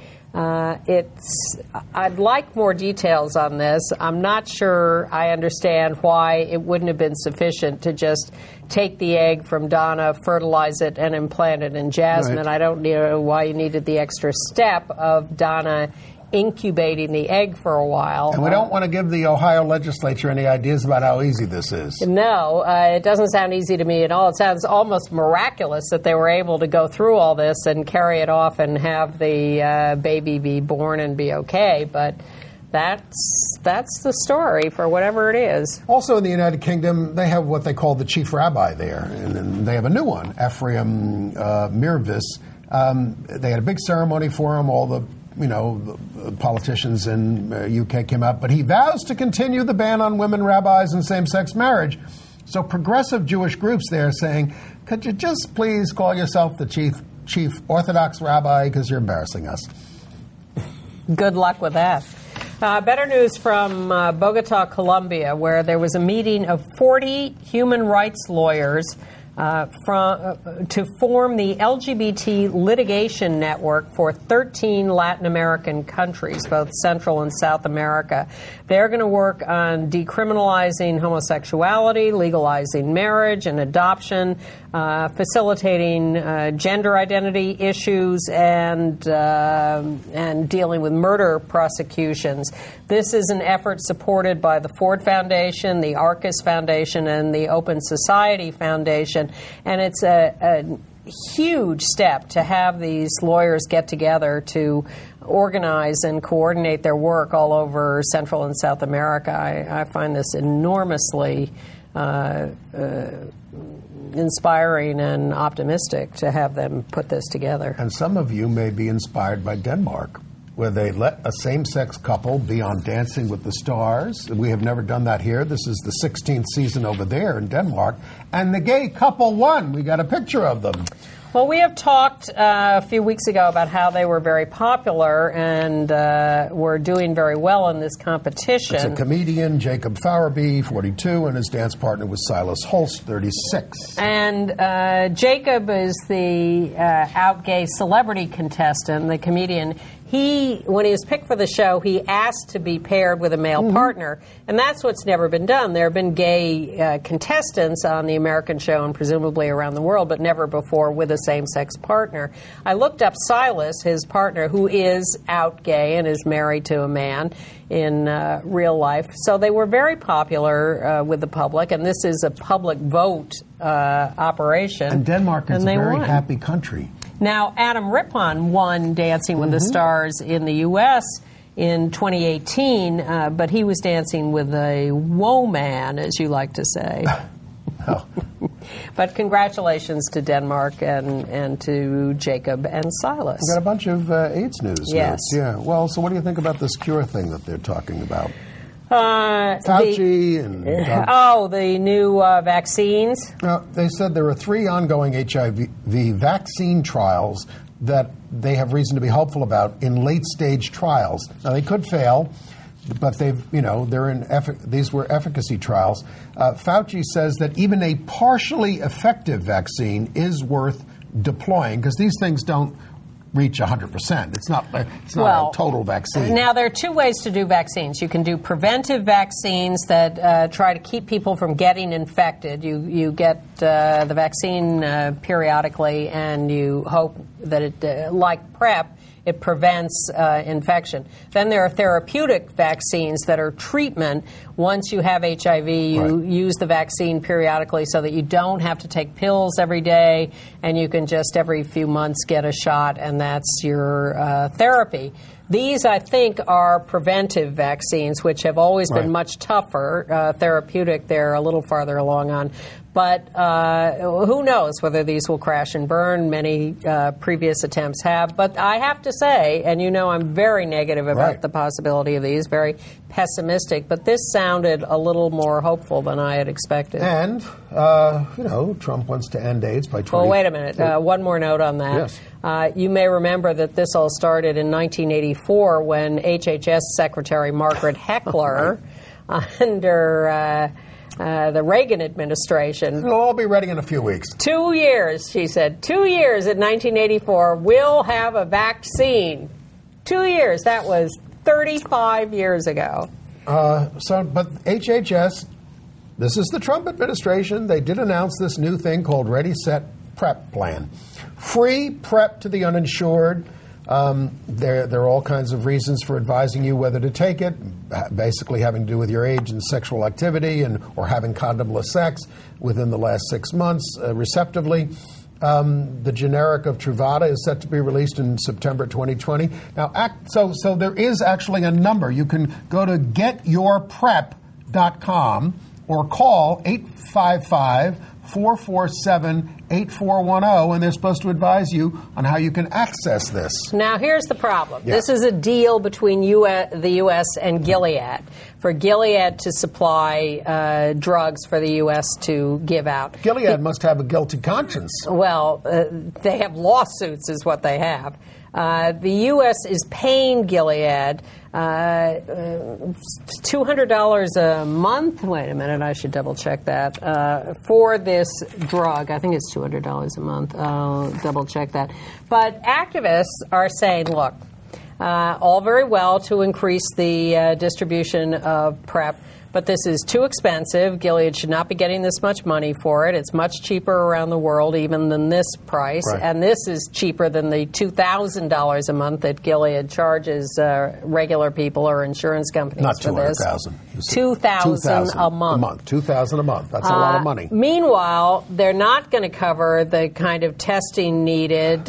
I'd like more details on this. I'm not sure I understand why it wouldn't have been sufficient to just take the egg from Donna, fertilize it, and implant it in Jasmine. Right. I don't know why you needed the extra step of Donna incubating the egg for a while. And we don't want to give the Ohio legislature any ideas about how easy this is. No, it doesn't sound easy to me at all. It sounds almost miraculous that they were able to go through all this and carry it off and have the baby be born and be okay. But that's the story for whatever it is. Also in the United Kingdom, they have what they call the chief rabbi there. And then they have a new one, Ephraim Mirvis. They had a big ceremony for him. All the politicians in UK came out, but he vows to continue the ban on women rabbis and same-sex marriage. So progressive Jewish groups there are saying, could you just please call yourself the chief Orthodox rabbi because you're embarrassing us. Good luck with that. Better news from Bogota, Colombia, where there was a meeting of 40 human rights lawyers to form the LGBT litigation network for 13 Latin American countries, both Central and South America. They're going to work on decriminalizing homosexuality, legalizing marriage and adoption, facilitating gender identity issues, and dealing with murder prosecutions. This is an effort supported by the Ford Foundation, the Arcus Foundation, and the Open Society Foundation. And it's a huge step to have these lawyers get together to organize and coordinate their work all over Central and South America. I find this enormously inspiring and optimistic to have them put this together. And some of you may be inspired by Denmark, where they let a same-sex couple be on Dancing with the Stars. We have never done that here. This is the 16th season over there in Denmark. And the gay couple won. We got a picture of them. Well, we have talked a few weeks ago about how they were very popular and were doing very well in this competition. It's a comedian, Jacob Farabee, 42, and his dance partner was Silas Holst, 36. And Jacob is the out gay celebrity contestant, the comedian. When he was picked for the show, he asked to be paired with a male partner, and that's what's never been done. There have been gay contestants on the American show and presumably around the world, but never before with a same-sex partner. I looked up Silas, his partner, who is out gay and is married to a man in real life. So they were very popular with the public, and this is a public vote operation. And Denmark is a very happy country. Now, Adam Rippon won Dancing with the Stars in the U.S. in 2018, but he was dancing with a woman, as you like to say. Oh. But congratulations to Denmark and to Jacob and Silas. We've got a bunch of AIDS news. Yes. Notes. Yeah. Well, so what do you think about this cure thing that they're talking about? Fauci and... the new vaccines? They said there are 3 ongoing HIV vaccine trials that they have reason to be hopeful about in late-stage trials. Now, they could fail, but these were efficacy trials. Fauci says that even a partially effective vaccine is worth deploying, because these things don't reach 100%. It's not a total vaccine. Now, there are 2 ways to do vaccines. You can do preventive vaccines that try to keep people from getting infected. You get the vaccine periodically, and you hope that it, like PrEP, it prevents infection. Then there are therapeutic vaccines that are treatment. Once you have HIV, you use the vaccine periodically so that you don't have to take pills every day, and you can just every few months get a shot, and that's your therapy. These, I think, are preventive vaccines, which have always been much tougher. Therapeutic, they're a little farther along on. But who knows whether these will crash and burn. Many previous attempts have. But I have to say, and you know I'm very negative about the possibility of these, very pessimistic, but this sounded a little more hopeful than I had expected. And, Trump wants to end AIDS by 20... Well, wait a minute. One more note on that. Yes. You may remember that this all started in 1984 when HHS Secretary Margaret Heckler, under... the Reagan administration. It'll all be ready in a few weeks. 2 years, she said. 2 years in 1984, we'll have a vaccine. 2 years. That was 35 years ago. But HHS, this is the Trump administration. They did announce this new thing called Ready, Set, PrEP plan. Free PrEP to the uninsured. There are all kinds of reasons for advising you whether to take it, basically having to do with your age and sexual activity or having condomless sex within the last 6 months receptively. The generic of Truvada is set to be released in September 2020. Now, so there is actually a number. You can go to getyourprep.com or call 855-447-8410, and they're supposed to advise you on how you can access this. Now, here's the problem. Yeah. This is a deal between the U.S. and Gilead, for Gilead to supply drugs for the U.S. to give out. Gilead must have a guilty conscience. Well, they have lawsuits is what they have. The U.S. is paying Gilead $200 a month. Wait a minute, I should double check that. For this drug, I think it's $200 a month. I'll double check that. But activists are saying, look, all very well to increase the distribution of PrEP, but this is too expensive. Gilead should not be getting this much money for it. It's much cheaper around the world even than this price. Right. And this is cheaper than the $2,000 a month that Gilead charges regular people or insurance companies Not for this. $200,000. $2,000 a month. $2,000 a month. That's a lot of money. Meanwhile, they're not going to cover the kind of testing needed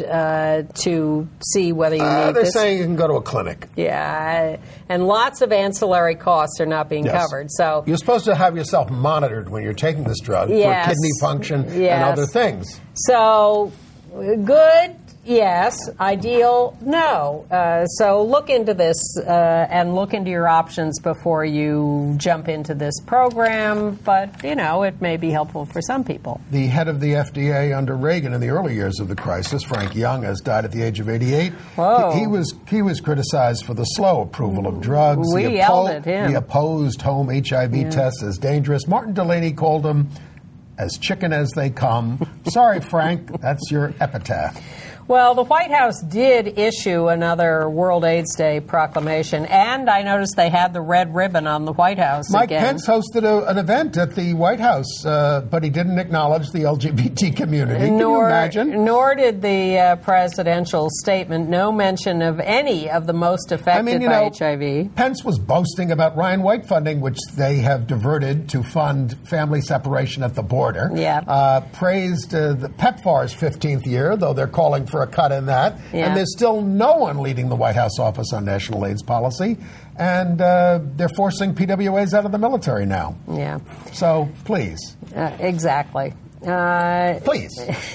to see whether you need They're this. saying you can go to a clinic. Yeah, and lots of ancillary costs are not being covered. So you're supposed to have yourself monitored when you're taking this drug Yes. for kidney function and Yes. other things. So good, yes. Ideal, no. So look into this and look into your options before you jump into this program. But, you know, it may be helpful for some people. The head of the FDA under Reagan in the early years of the crisis, Frank Young, has died at the age of 88. Whoa. He was criticized for the slow approval of drugs. We yelled at him. He opposed home HIV tests as dangerous. Martin Delaney called him as chicken as they come. Sorry, Frank, that's your epitaph. Well, the White House did issue another World AIDS Day proclamation, and I noticed they had the red ribbon on the White House Mike again. Pence hosted an event at the White House, but he didn't acknowledge the LGBT community. Can you imagine? Nor did the presidential statement, no mention of any of the most affected by HIV. Pence was boasting about Ryan White funding, which they have diverted to fund family separation at the border. Yeah. Praised the PEPFAR's 15th year, though they're calling for a cut in that. Yeah. And there's still no one leading the White House Office on National AIDS Policy. And they're forcing PWAs out of the military now. Yeah. So, please. Exactly. Please.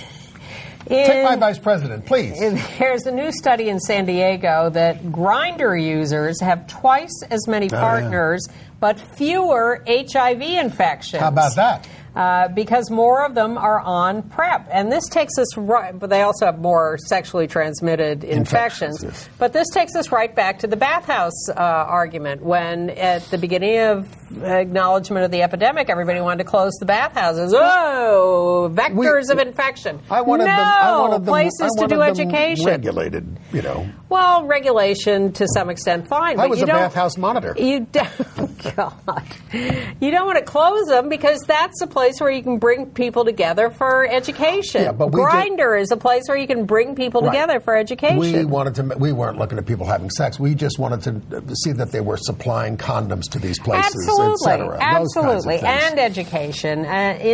Take my vice president, please. There's a new study in San Diego that Grindr users have twice as many partners, but fewer HIV infections. How about that? Because more of them are on PrEP. And this takes us right, but they also have more sexually transmitted infections. Yes. But this takes us right back to the bathhouse argument, when at the beginning of acknowledgement of the epidemic, everybody wanted to close the bathhouses. Oh, vectors of infection. I wanted them places to do education. Regulated, you know. Well, regulation to some extent, fine. I was a bathhouse monitor. You don't, God. You don't want to close them because that's a place where you can bring people together for education. Yeah, but Grindr is a place where you can bring people together for education. We weren't looking at people having sex. We just wanted to see that they were supplying condoms to these places, etc. Absolutely, and education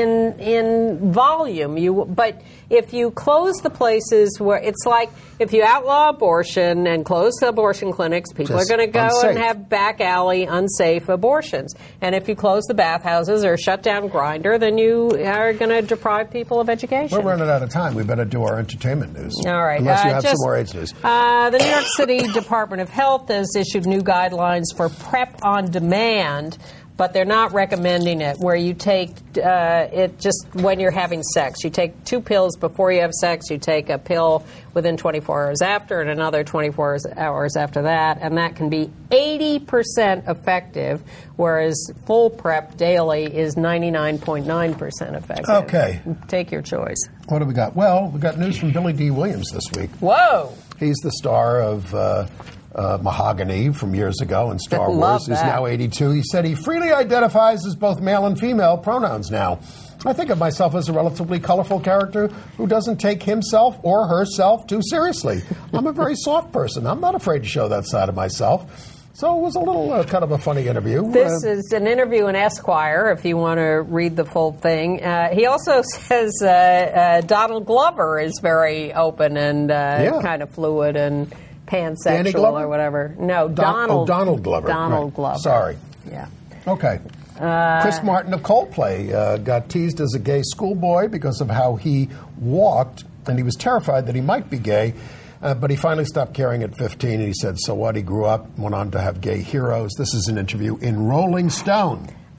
in volume. But if you close the places where it's like if you outlaw abortion and close the abortion clinics, people are going to go and have back alley, unsafe abortions. And if you close the bathhouses or shut down Grindr, then you are going to deprive people of education. We're running out of time. We better do our entertainment news. All right. Unless you have some more AIDS news. The New York City Department of Health has issued new guidelines for PrEP on demand, but they're not recommending it, where you take it just when you're having sex. You take 2 pills before you have sex, you take a pill within 24 hours after, and another 24 hours after that, and that can be 80% effective, whereas full PrEP daily is 99.9% effective. Okay. Take your choice. What do we got? Well, we got news from Billy D. Williams this week. Whoa! He's the star of Mahogany from years ago in Star Wars. He's now 82. He said he freely identifies as both male and female pronouns now. I think of myself as a relatively colorful character who doesn't take himself or herself too seriously. I'm a very soft person. I'm not afraid to show that side of myself. So it was a little kind of a funny interview. This is an interview in Esquire, if you want to read the full thing. He also says Donald Glover is very open and kind of fluid and pansexual or whatever. No, Donald. Donald Glover. Donald Glover. Sorry. Yeah. Okay. Chris Martin of Coldplay got teased as a gay schoolboy because of how he walked, and he was terrified that he might be gay. But he finally stopped caring at 15, and he said, so what? He grew up, went on to have gay heroes. This is an interview in Rolling Stone.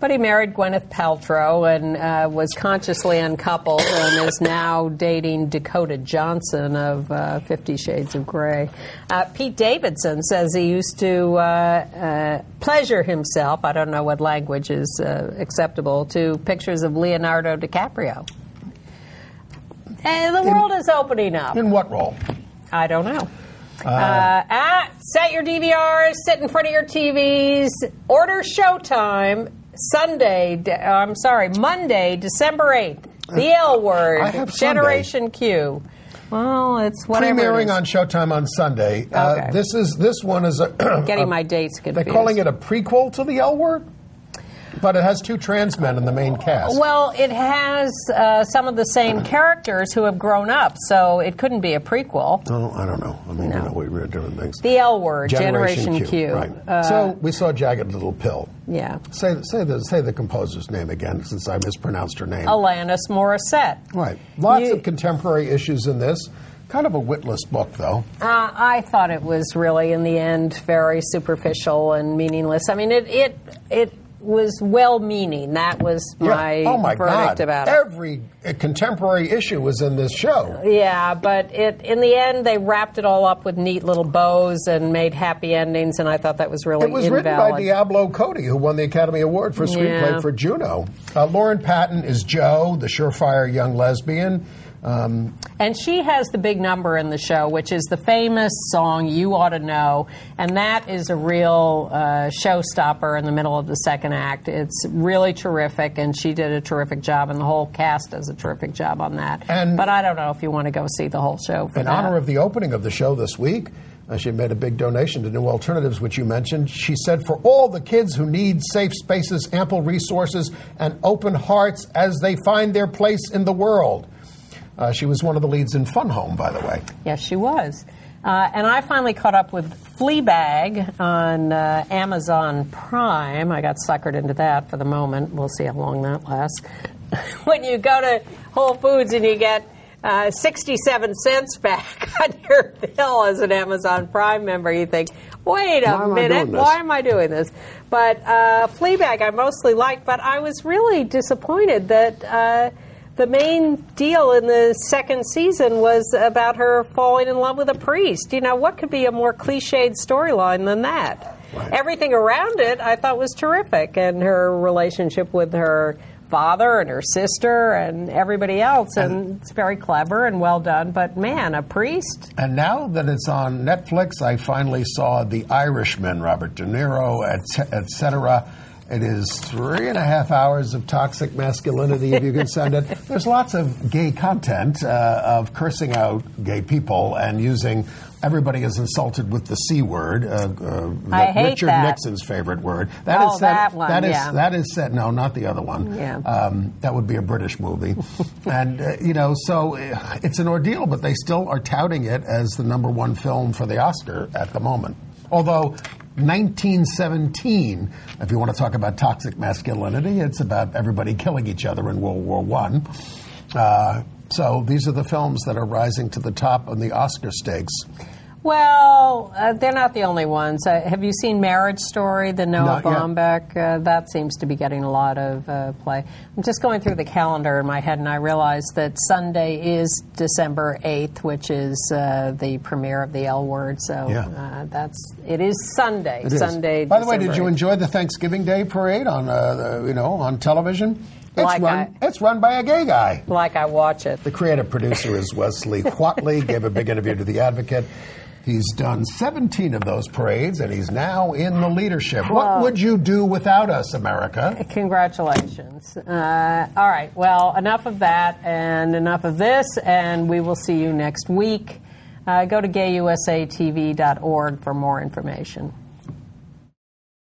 But he married Gwyneth Paltrow and was consciously uncoupled and is now dating Dakota Johnson of 50 Shades of Grey. Pete Davidson says he used to pleasure himself, I don't know what language is acceptable, to pictures of Leonardo DiCaprio. And the world is opening up. In what role? I don't know. Set your DVRs, sit in front of your TVs, order Showtime Monday, December 8th. The L Word, I have Generation Q. Well, it's whatever. Premiering it is. on Showtime on Sunday. Okay. This one is getting my dates confused. They're calling it a prequel to the L Word? But it has two trans men in the main cast. Well, it has some of the same characters who have grown up, so it couldn't be a prequel. Oh, I don't know. I mean, we read different things. The L Word, Generation Q. Right. So we saw Jagged Little Pill. Yeah. Say the composer's name again, since I mispronounced her name. Alanis Morissette. Right. Lots of contemporary issues in this. Kind of a witless book, though. I thought it was really, in the end, very superficial and meaningless. I mean, it was well-meaning. That was my verdict about it. Every contemporary issue was in this show. Yeah, but in the end, they wrapped it all up with neat little bows and made happy endings, and I thought that was really invalid. It was written by Diablo Cody, who won the Academy Award for Screenplay for Juno. Lauren Patton is Jo, the surefire young lesbian. And she has the big number in the show, which is the famous song "You Ought to Know," and that is a real showstopper in the middle of the second act. It's really terrific, and she did a terrific job, and the whole cast does a terrific job on that. But I don't know if you want to go see the whole show for that. In honor of the opening of the show this week, she made a big donation to New Alternatives, which you mentioned. She said, "For all the kids who need safe spaces, ample resources, and open hearts as they find their place in the world." She was one of the leads in Fun Home, by the way. Yes, she was. And I finally caught up with Fleabag on Amazon Prime. I got suckered into that for the moment. We'll see how long that lasts. When you go to Whole Foods and you get 67 cents back on your bill as an Amazon Prime member, you think, wait a minute, why am I doing this? But Fleabag I mostly liked, but I was really disappointed that the main deal in the second season was about her falling in love with a priest. You know, what could be a more cliched storyline than that? Right. Everything around it I thought was terrific, and her relationship with her father and her sister and everybody else, and it's very clever and well done, but man, a priest? And now that it's on Netflix, I finally saw The Irishman, Robert De Niro, etc. It is 3.5 hours of toxic masculinity, if you can send it. There's lots of gay content of cursing out gay people and using everybody is insulted with the C word. I hate Richard that. Nixon's favorite word. That one, That is said. No, not the other one. Yeah. That would be a British movie. And, so it's an ordeal, but they still are touting it as the #1 film for the Oscar at the moment. Although 1917, if you want to talk about toxic masculinity, it's about everybody killing each other in World War I. So these are the films that are rising to the top on the Oscar stakes. Well, they're not the only ones. Have you seen Marriage Story, the Noah Baumbach? That seems to be getting a lot of play. I'm just going through the calendar in my head, and I realized that Sunday is December 8th, which is the premiere of the L Word. So it is Sunday. It is. Sunday. By the way, December did you 8th. enjoy the Thanksgiving Day parade on on television? It's run by a gay guy. Like I watch it. The creative producer is Wesley Whatley, gave a big interview to The Advocate. He's done 17 of those parades, and he's now in the leadership. What would you do without us, America? Congratulations. All right, well, enough of that and enough of this, and we will see you next week. Go to gayusatv.org for more information.